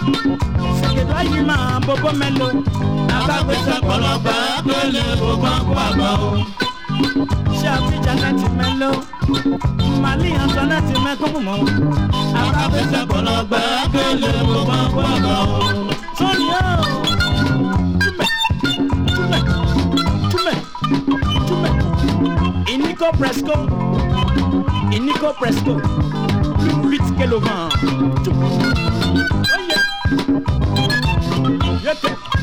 C'est que toi, Bobo Melo. Akapesa kolomba kele boban kwabo. Shabby Janet Melo. Mali Antoinette Mekomo. Akapesa kolomba kele boban kwabo. Sonia. Tume. Inico Presco. Plus vite que le vent. Oh yeah.